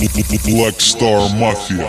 Black Star Mafia.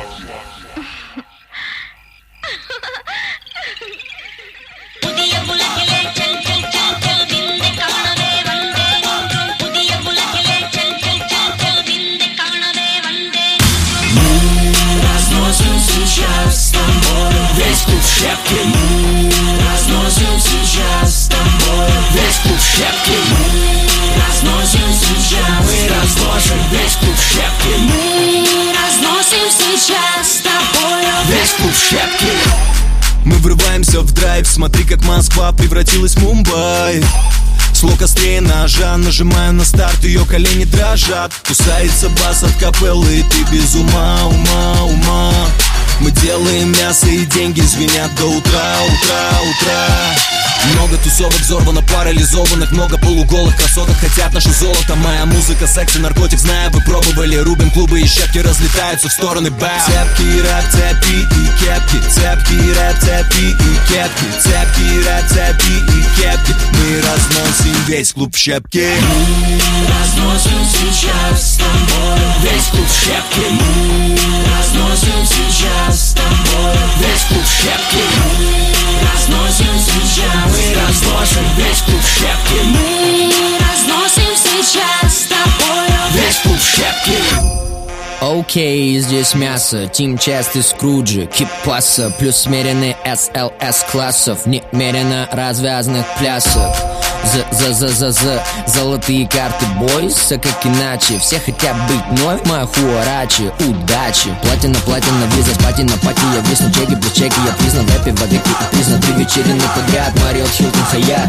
Разносим сейчас с тобой весь клуб в щепки. Разносим сейчас с тобой весь клуб в щепки. Разносим сейчас, мы разложим весь клуб в щепки. Мы разносим сейчас с тобой весь клуб в щепки. Мы врываемся в драйв, смотри, как Москва превратилась в Мумбай. Слог острее ножа, нажимаю на старт, ее колени дрожат. Кусается бас от капеллы, и ты без ума. Мы делаем мясо, и деньги звенят до утра. Много тусовок взорвано, парализованных, много полуголых красоток хотят наше золото. Моя музыка, секс и наркотик, знаю, вы пробовали. Рубим клубы и щепки разлетаются в стороны. Цепкий рэп, цепи и кепки. Цепкий рэп, цепи и кепки. Цепкий рэп, цепи и кепки. Мы разносим весь клуб в щепки. Мы разносим сейчас с тобой весь клуб в щепки. Мы разносим сейчас с тобой весь клуб в щепки. Мы разносим сейчас, мы разложим весь клуб в щепки. Мы разносим сейчас с тобой весь клуб в щепки. Окей, здесь мясо, Тим Чест и Скруджи, Кипаса, плюс смеренный SLS классов, немерено развязанных плясов. Золотые карты бойся, как иначе. Все хотят быть вновь моя хуарачи. Удачи, платина, виза, платина, пати. Я висну, чеки, плюс чеки. Я признан в рэпе, в адеке и признан 3 вечерины подряд. Мариот, Хилтон, Хаят.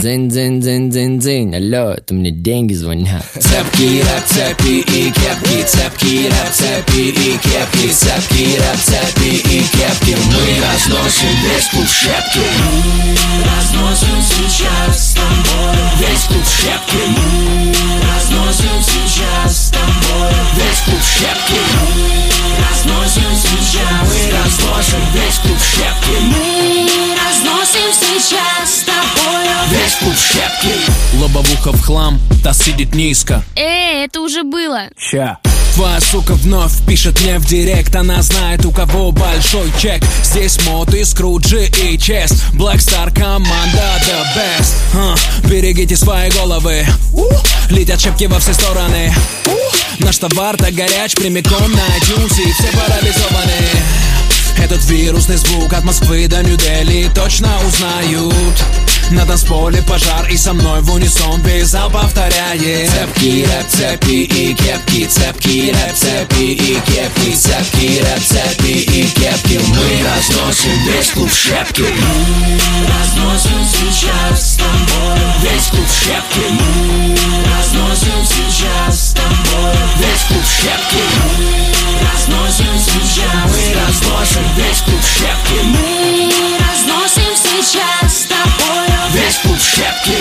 Дзынь, алло, это мне деньги звонят. Цепкий рэп, цепи и кепки. Цепкий рэп, цепи и кепки. Цепкий рэп, цепи и кепки. Мы разносим весь клуб в щепки. Мы разносим сейчас с тобой весь клуб в щепки. Мы разносим сейчас с тобой весь клуб в щепки. Мы разносим сейчас, мы разложим весь клуб в щепки. Мы разносим сейчас с тобой весь клуб в щепки. Лобовуха в хлам, та сидит низко. Это уже было. Ща. Твоя сука вновь пишет мне в директ. Она знает, у кого большой чек. Здесь Моты, Скруджи и Чест. Black Star команда the best. Берегите свои головы. Летят щепки во все стороны. Наш товар так горяч, прямиком на iTunes, и все парализованы. Этот вирусный звук от Москвы до Нью-Дели точно узнают. На танцполе пожар, и со мной в унисон весь зал повторяет. Цепкий рэп, цепи и кепки. Цепкий рэп, цепи и кепки. Цепкий рэп, цепи и кепки. Мы разносим весь клуб в щепки. Мы разносим сейчас с тобой весь клуб в щепки. Мы разносим сейчас с тобой весь клуб в щепки. Мы разносим сейчас, мы разложим весь клуб в щепки. Мы разносим сейчас с тобой весь клуб в щепки.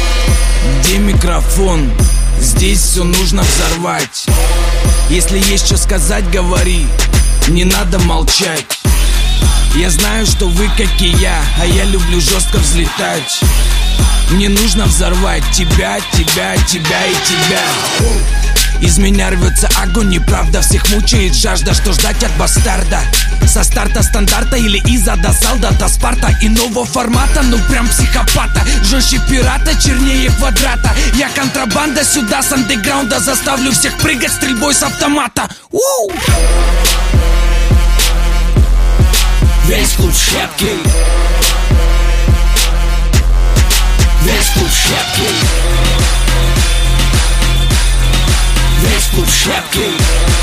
Где микрофон? Здесь все нужно взорвать. Если есть что сказать, говори. Не надо молчать. Я знаю, что вы как и я, а я люблю жестко взлетать. Мне нужно взорвать тебя, тебя, тебя и тебя. Из меня рвется огонь, неправда. Всех мучает жажда, что ждать от бастарда. Со старта стандарта или из ада солдата Спарта иного формата, ну прям психопата. Жестче пирата, чернее квадрата. Я контрабанда сюда с андеграунда. Заставлю всех прыгать стрельбой с автомата. Весь клуб в щепки. Весь клуб в щепки. Весь клуб в щепки.